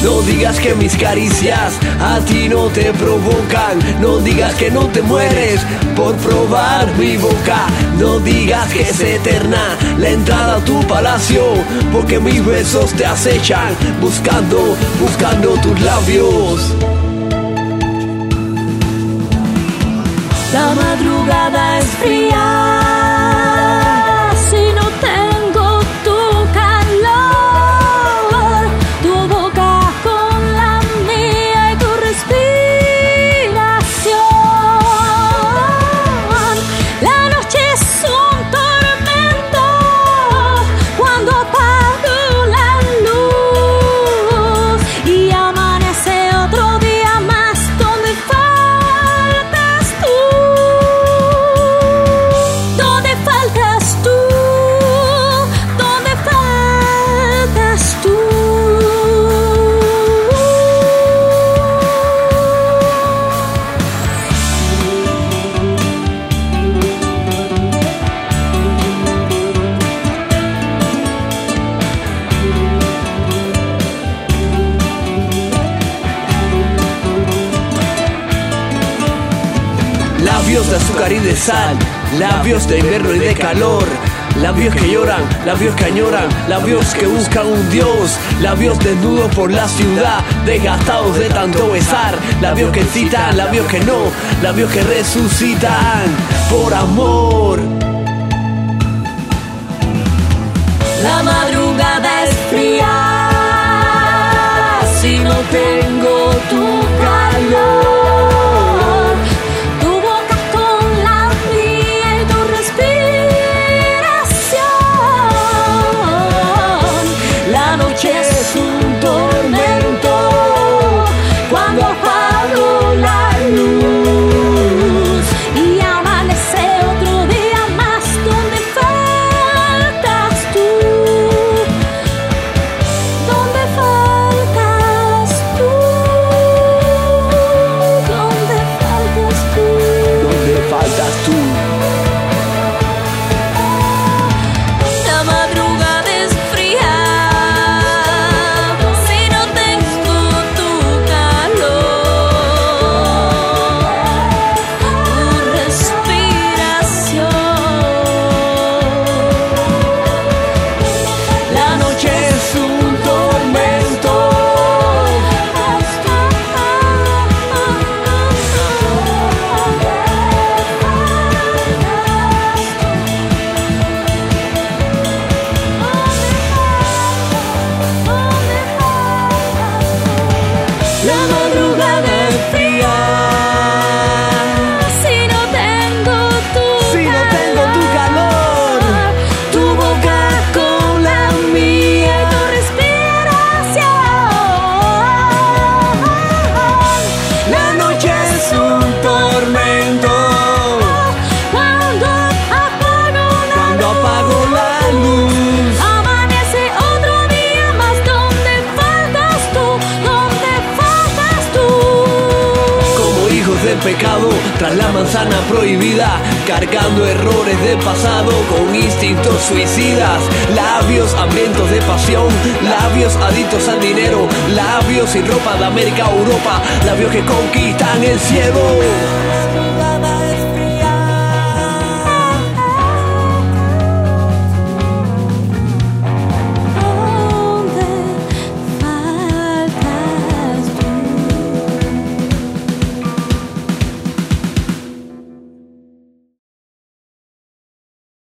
No digas que mis caricias a ti no te provocan. No digas que no te mueres por probar mi boca. No digas que es eterna la entrada a tu palacio, porque mis besos te acechan, buscando tus labios. La madrugada es fría si no tengo tu calor, tu boca con la mía y tu respiración. La noche es un tormento cuando apago la luz y amanece otro día más donde faltas tú. ¿Dónde faltas tú? ¿Dónde faltas tú? Labios de azúcar y de sal, labios de invierno y de calor. Labios que lloran, labios que añoran, labios que buscan un Dios. Labios desnudos por la ciudad, desgastados de tanto besar. Labios que citan, labios que no, labios que resucitan por amor. La madrugada es fría si no tengo tu calor. Tu boca con la mía y tu respiración. La noche es un tormento cuando apago la luz y amanece otro día más donde faltas tú. ¿Dónde faltas tú? ¿Dónde faltas tú? ¿Dónde faltas tú? La madrugada es fría si no tengo tu calor, tu respiración. La noche es un tormento. La madrugada es fría si no tengo tu calor. tu boca con la mía y tu respiración. La noche es un tormento Cuando apago la luz. amanece otro día más donde faltas tú, donde faltas tú. Como hijos del pecado, tras la manzana prohibida, cargando errores del pasado con instintos suicidas. Labios hambrientos de pasión, labios adictos al dinero, labios sin ropa de América a Europa, labios que conquistan el cielo.